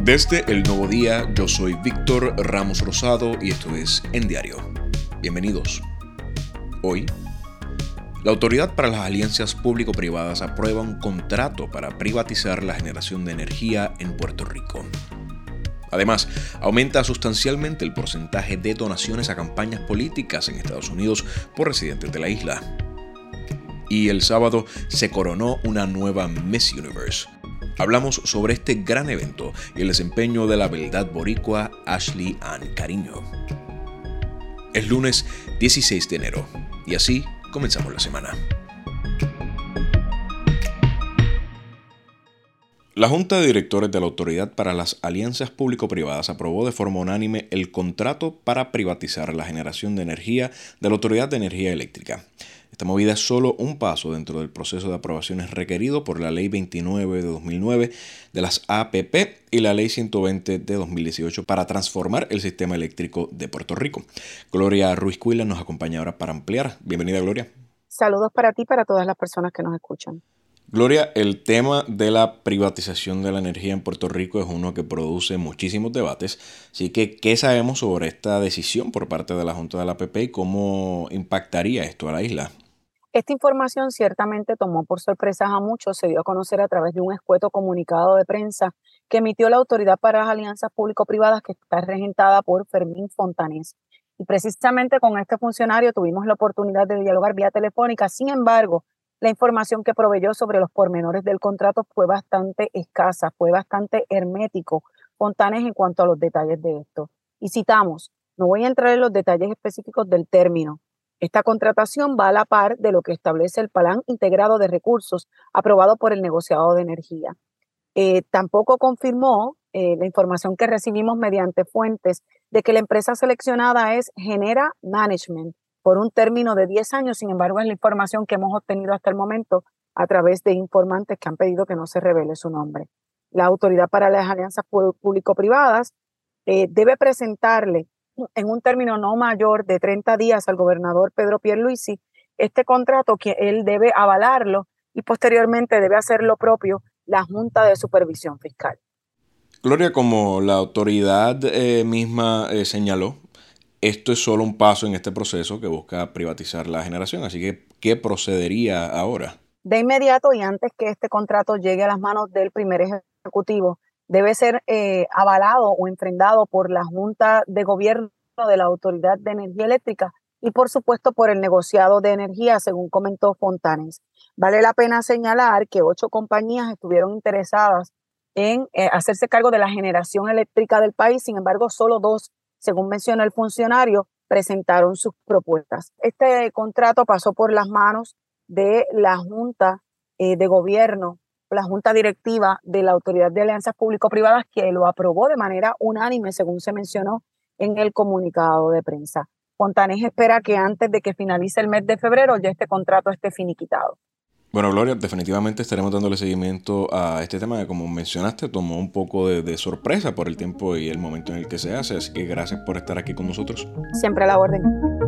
Desde El Nuevo Día, yo soy Víctor Ramos Rosado y esto es En Diario. Bienvenidos. Hoy, la Autoridad para las Alianzas Público-Privadas aprueba un contrato para privatizar la generación de energía en Puerto Rico. Además, aumenta sustancialmente el porcentaje de donaciones a campañas políticas en Estados Unidos por residentes de la isla. Y el sábado se coronó una nueva Miss Universe. Hablamos sobre este gran evento y el desempeño de la beldad boricua Ashley Ann Cariño. Es lunes 16 de enero y así comenzamos la semana. La Junta de Directores de la Autoridad para las Alianzas Público-Privadas aprobó de forma unánime el contrato para privatizar la generación de energía de la Autoridad de Energía Eléctrica. Esta movida es solo un paso dentro del proceso de aprobaciones requerido por la Ley 29 de 2009 de las APP y la Ley 120 de 2018 para transformar el sistema eléctrico de Puerto Rico. Gloria Ruiz Cuila nos acompaña ahora para ampliar. Bienvenida, Gloria. Saludos para ti y para todas las personas que nos escuchan. Gloria, el tema de la privatización de la energía en Puerto Rico es uno que produce muchísimos debates. Así que, ¿qué sabemos sobre esta decisión por parte de la Junta de la APP y cómo impactaría esto a la isla? Esta información ciertamente tomó por sorpresa a muchos, se dio a conocer a través de un escueto comunicado de prensa que emitió la Autoridad para las Alianzas Público-Privadas, que está regentada por Fermín Fontanés. Y precisamente con este funcionario tuvimos la oportunidad de dialogar vía telefónica. Sin embargo, la información que proveyó sobre los pormenores del contrato fue bastante escasa, fue bastante hermético Fontanés en cuanto a los detalles de esto. Y citamos, no voy a entrar en los detalles específicos del término. Esta contratación va a la par de lo que establece el Plan Integrado de Recursos aprobado por el negociado de energía. Tampoco confirmó la información que recibimos mediante fuentes de que la empresa seleccionada es Genera Management por un término de 10 años. Sin embargo, es la información que hemos obtenido hasta el momento a través de informantes que han pedido que no se revele su nombre. La Autoridad para las Alianzas Público-Privadas debe presentarle en un término no mayor de 30 días al gobernador Pedro Pierluisi este contrato, que él debe avalarlo y posteriormente debe hacer lo propio la Junta de Supervisión Fiscal. Gloria, como la autoridad misma señaló, esto es solo un paso en este proceso que busca privatizar la generación, así que ¿qué procedería ahora? De inmediato y antes que este contrato llegue a las manos del primer ejecutivo, debe ser avalado o enfrentado por la Junta de Gobierno de la Autoridad de Energía Eléctrica y por supuesto por el negociado de energía, según comentó Fontanes. Vale la pena señalar que 8 compañías estuvieron interesadas en hacerse cargo de la generación eléctrica del país. Sin embargo, solo 2, según mencionó el funcionario, presentaron sus propuestas. Este contrato pasó por las manos de la Junta de Gobierno, la Junta Directiva de la Autoridad de Alianzas Público-Privadas, que lo aprobó de manera unánime, según se mencionó en el comunicado de prensa. Fontanés espera que antes de que finalice el mes de febrero ya este contrato esté finiquitado. Bueno, Gloria, definitivamente estaremos dándole seguimiento a este tema que, como mencionaste, tomó un poco de sorpresa por el tiempo y el momento en el que se hace, así que gracias por estar aquí con nosotros. Siempre a la orden.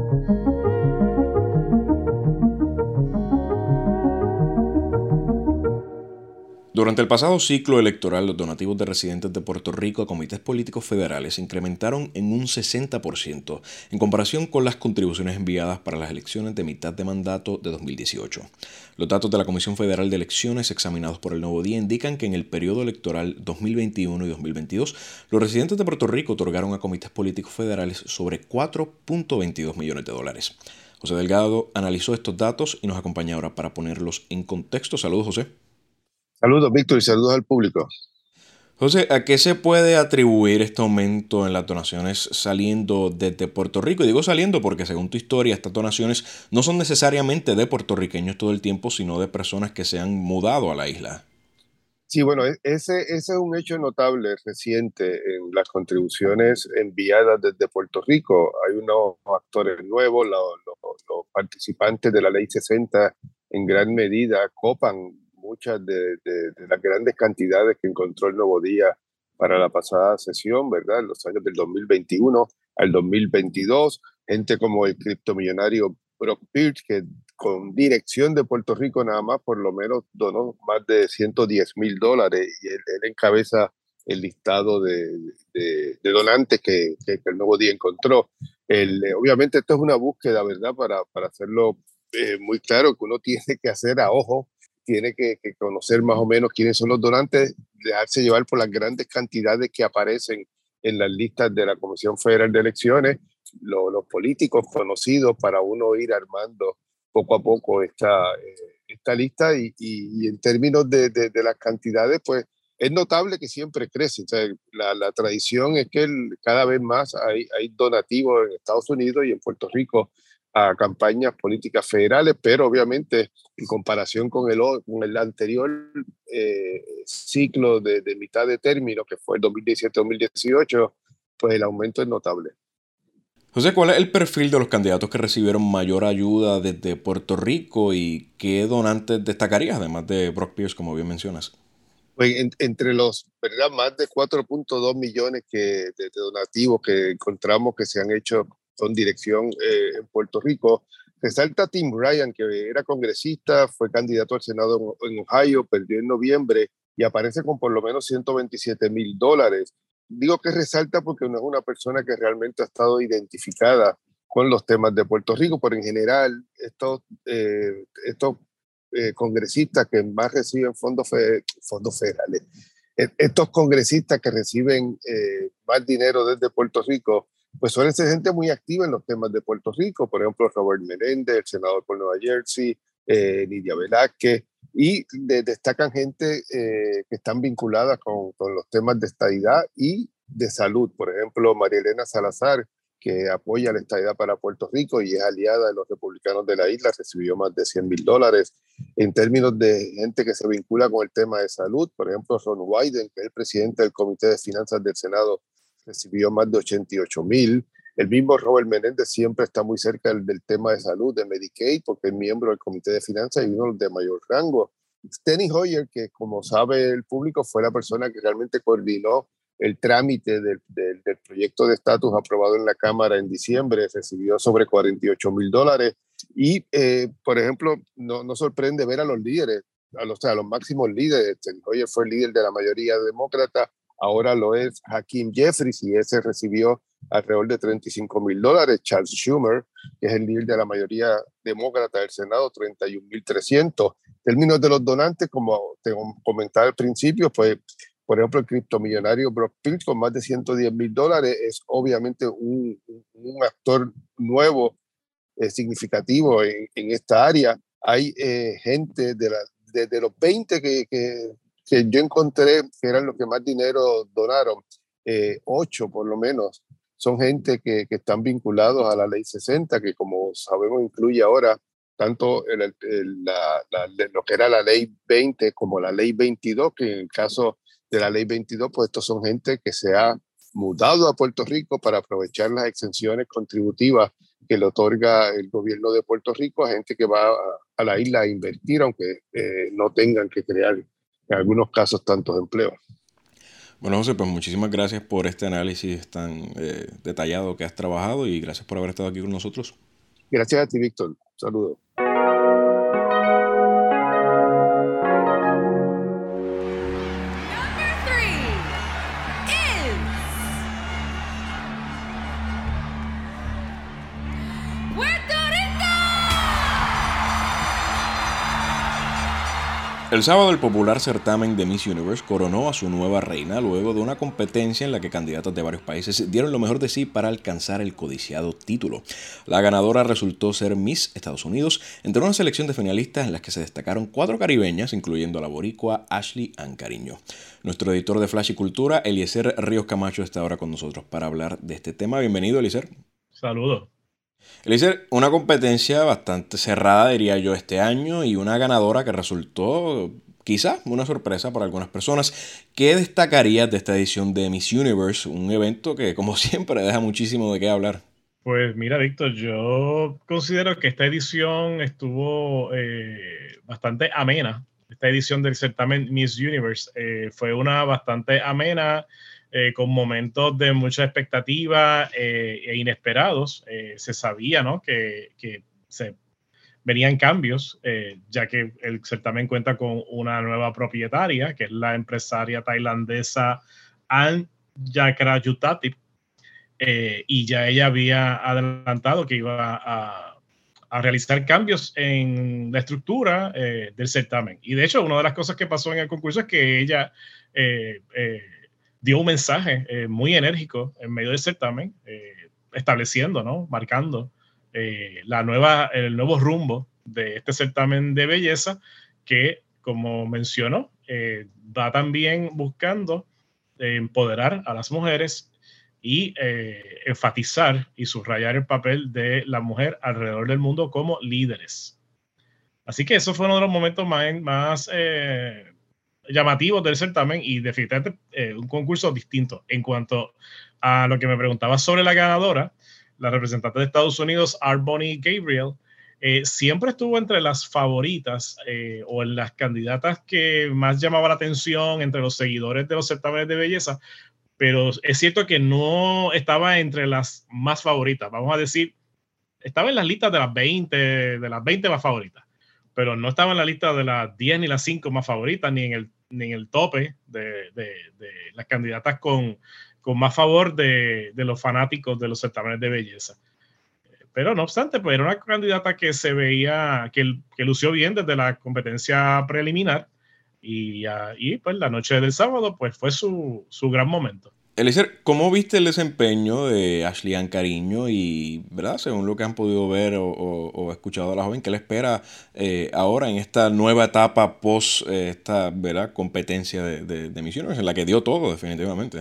Durante el pasado ciclo electoral, los donativos de residentes de Puerto Rico a comités políticos federales se incrementaron en un 60% en comparación con las contribuciones enviadas para las elecciones de mitad de mandato de 2018. Los datos de la Comisión Federal de Elecciones examinados por El Nuevo Día indican que en el periodo electoral 2021 y 2022, los residentes de Puerto Rico otorgaron a comités políticos federales sobre $4.22 millones. José Delgado analizó estos datos y nos acompaña ahora para ponerlos en contexto. Saludos, José. Saludos, Víctor, y saludos al público. José, ¿a qué se puede atribuir este aumento en las donaciones saliendo desde Puerto Rico? Y digo saliendo porque, según tu historia, estas donaciones no son necesariamente de puertorriqueños todo el tiempo, sino de personas que se han mudado a la isla. Sí, bueno, ese es un hecho notable reciente en las contribuciones enviadas desde Puerto Rico. Hay unos actores nuevos, los participantes de la Ley 60 en gran medida copan muchas de las grandes cantidades que encontró El Nuevo Día para la pasada sesión, ¿verdad? En los años del 2021 al 2022, gente como el criptomillonario Brock Pierce, que con dirección de Puerto Rico nada más por lo menos donó más de $110,000 y él encabeza el listado de donantes que el Nuevo Día encontró. Obviamente esto es una búsqueda, ¿verdad? Para hacerlo muy claro, que uno tiene que hacer a ojo, tiene que conocer más o menos quiénes son los donantes, dejarse llevar por las grandes cantidades que aparecen en las listas de la Comisión Federal de Elecciones, los políticos conocidos, para uno ir armando poco a poco esta lista y en términos de las cantidades, pues es notable que siempre crece. O sea, la tradición es que cada vez más hay donativos en Estados Unidos y en Puerto Rico a campañas políticas federales, pero obviamente en comparación con el anterior ciclo de mitad de término, que fue el 2017-2018, pues el aumento es notable. José, ¿cuál es el perfil de los candidatos que recibieron mayor ayuda desde Puerto Rico y qué donantes destacarías, además de Brock Pierce, como bien mencionas? Pues entre los, ¿verdad?, más de 4.2 millones de donativos que encontramos que se han hecho con dirección en Puerto Rico, resalta Tim Ryan, que era congresista, fue candidato al Senado en Ohio, perdió en noviembre y aparece con por lo menos $127,000. Digo que resalta porque no es una persona que realmente ha estado identificada con los temas de Puerto Rico, pero en general estos congresistas que más reciben fondos federales, estos congresistas que reciben más dinero desde Puerto Rico, pues suelen ser gente muy activa en los temas de Puerto Rico, por ejemplo, Robert Menéndez, el senador por Nueva Jersey, Nidia Velázquez, y destacan gente que están vinculadas con los temas de estadidad y de salud. Por ejemplo, María Elena Salazar, que apoya la estadidad para Puerto Rico y es aliada de los republicanos de la isla, recibió más de $100,000. En términos de gente que se vincula con el tema de salud, por ejemplo, Ron Wyden, que es el presidente del Comité de Finanzas del Senado, recibió más de $88,000. El mismo Robert Menéndez siempre está muy cerca del tema de salud, de Medicaid, porque es miembro del Comité de Finanzas y uno de mayor rango. Steny Hoyer, que como sabe el público, fue la persona que realmente coordinó el trámite del proyecto de estatus aprobado en la Cámara en diciembre, recibió sobre $48,000. Y, por ejemplo, no sorprende ver a los líderes, a los máximos líderes. Steny Hoyer fue el líder de la mayoría demócrata, ahora lo es Hakeem Jeffries y ese recibió alrededor de $35,000. Charles Schumer, que es el líder de la mayoría demócrata del Senado, $31,300. En términos de los donantes, como te comentaba al principio, pues, por ejemplo, el criptomillonario Brock Pierce con más de $110,000 es obviamente un actor nuevo, significativo en esta área. Hay gente de los 20 que yo encontré que eran los que más dinero donaron, 8 por lo menos son gente que están vinculados a la Ley 60, que como sabemos incluye ahora tanto lo que era la Ley 20 como la Ley 22, que en el caso de la Ley 22, pues estos son gente que se ha mudado a Puerto Rico para aprovechar las exenciones contributivas que le otorga el gobierno de Puerto Rico a gente que va a la isla a invertir, aunque no tengan que crear en algunos casos tantos empleos. Bueno, José, pues muchísimas gracias por este análisis tan detallado que has trabajado y gracias por haber estado aquí con nosotros. Gracias a ti, Víctor. Saludos. El sábado, el popular certamen de Miss Universe coronó a su nueva reina luego de una competencia en la que candidatas de varios países dieron lo mejor de sí para alcanzar el codiciado título. La ganadora resultó ser Miss Estados Unidos entre una selección de finalistas en las que se destacaron 4 caribeñas, incluyendo a la boricua Ashley Ann Cariño. Nuestro editor de Flash y Cultura, Eliezer Ríos Camacho, está ahora con nosotros para hablar de este tema. Bienvenido, Eliezer. Saludos. Eliezer, una competencia bastante cerrada, diría yo, este año y una ganadora que resultó quizá una sorpresa para algunas personas. ¿Qué destacarías de esta edición de Miss Universe? Un evento que, como siempre, deja muchísimo de qué hablar. Pues mira, Víctor, yo considero que esta edición estuvo bastante amena. Esta edición del certamen Miss Universe fue una bastante amena, con momentos de mucha expectativa e inesperados. Se sabía, ¿no?, que se venían cambios, ya que el certamen cuenta con una nueva propietaria, que es la empresaria tailandesa Ann Chakrabarti, y ya ella había adelantado que iba a realizar cambios en la estructura del certamen. Y de hecho, una de las cosas que pasó en el concurso es que ella dio un mensaje muy enérgico en medio del certamen, estableciendo, ¿no? Marcando el nuevo rumbo de este certamen de belleza que, como mencionó, va también buscando empoderar a las mujeres y enfatizar y subrayar el papel de la mujer alrededor del mundo como líderes. Así que eso fue uno de los momentos más llamativos del certamen y definitivamente un concurso distinto. En cuanto a lo que me preguntaba sobre la ganadora, la representante de Estados Unidos, Arboni Gabriel, siempre estuvo entre las favoritas o en las candidatas que más llamaba la atención entre los seguidores de los certámenes de belleza, pero es cierto que no estaba entre las más favoritas. Vamos a decir, estaba en las listas de las 20 más favoritas, pero no estaba en la lista de las 10 ni las 5 más favoritas, ni en el tope de las candidatas con más favor de los fanáticos de los certámenes de belleza. Pero no obstante, pues era una candidata que se veía que lució bien desde la competencia preliminar. Y pues la noche del sábado pues fue su gran momento. Eliezer, ¿cómo viste el desempeño de Ashley-Ann Cariño? Y, ¿verdad? Según lo que han podido ver o escuchado a la joven, ¿qué le espera ahora en esta nueva etapa post esta, ¿verdad?, competencia de Miss Universe, en la que dio todo definitivamente?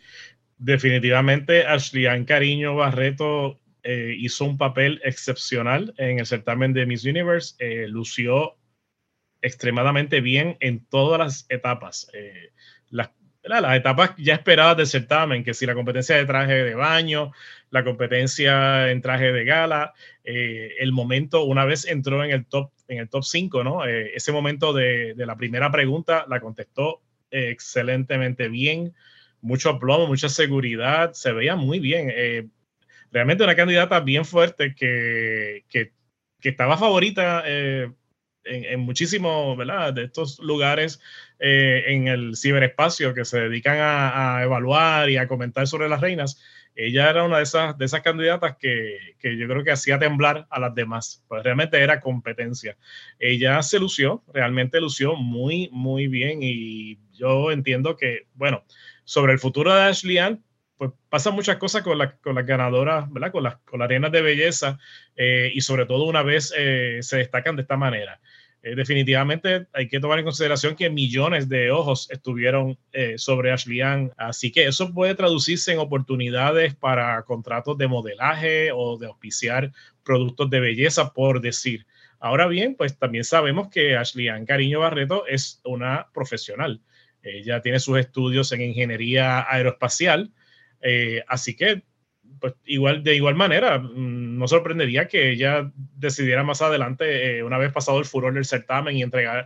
Definitivamente Ashley-Ann Cariño Barreto hizo un papel excepcional en el certamen de Miss Universe. Lució extremadamente bien en todas las etapas. Las etapas ya esperadas del certamen, que si la competencia de traje de baño, la competencia en traje de gala, el momento, una vez entró en el top 5, ¿no? Ese momento de la primera pregunta la contestó excelentemente bien, mucho plomo, mucha seguridad, se veía muy bien. Realmente una candidata bien fuerte que estaba favorita en muchísimos, ¿verdad?, de estos lugares en el ciberespacio que se dedican a evaluar y a comentar sobre las reinas. Ella era una de esas candidatas que yo creo que hacía temblar a las demás, pues realmente era competencia. Ella realmente lució muy, muy bien, y yo entiendo que, bueno, sobre el futuro de Ashley-Ann, pues pasan muchas cosas con las ganadoras, ¿verdad?, con las reinas de belleza, y sobre todo una vez se destacan de esta manera. Definitivamente hay que tomar en consideración que millones de ojos estuvieron sobre Ashley-Ann, así que eso puede traducirse en oportunidades para contratos de modelaje o de auspiciar productos de belleza, por decir. Ahora bien, pues también sabemos que Ashley-Ann Cariño Barreto es una profesional. Ella tiene sus estudios en ingeniería aeroespacial, así que pues de igual manera, no sorprendería que ella decidiera más adelante, una vez pasado el furor del certamen y entregada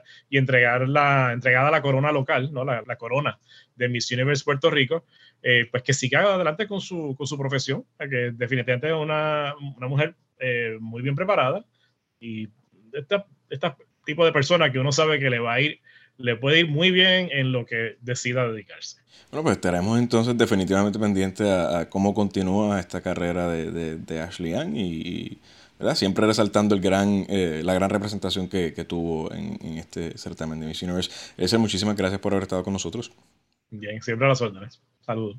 la corona local, ¿no? La corona de Miss Universe Puerto Rico, pues que siga adelante con su profesión, que definitivamente es una mujer muy bien preparada, y este tipo de persona que uno sabe que le puede ir muy bien en lo que decida dedicarse. Bueno, pues estaremos entonces definitivamente pendientes a cómo continúa esta carrera de Ashley-Ann y ¿verdad?, siempre resaltando la gran representación que tuvo en este certamen de Miss Universe. Eliezer, muchísimas gracias por haber estado con nosotros. Bien, siempre a las órdenes. Saludos.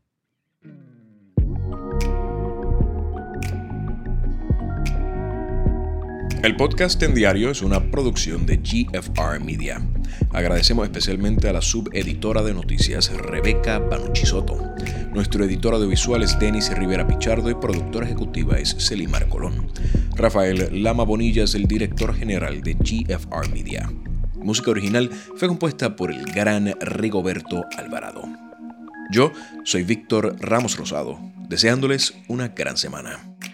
El podcast En Diario es una producción de GFR Media. Agradecemos especialmente a la subeditora de noticias Rebeca Banucci Soto. Nuestro editor audiovisual es Denis Rivera Pichardo y productora ejecutiva es Celimar Colón. Rafael Lama Bonilla es el director general de GFR Media. Música original fue compuesta por el gran Rigoberto Alvarado. Yo soy Víctor Ramos Rosado, deseándoles una gran semana.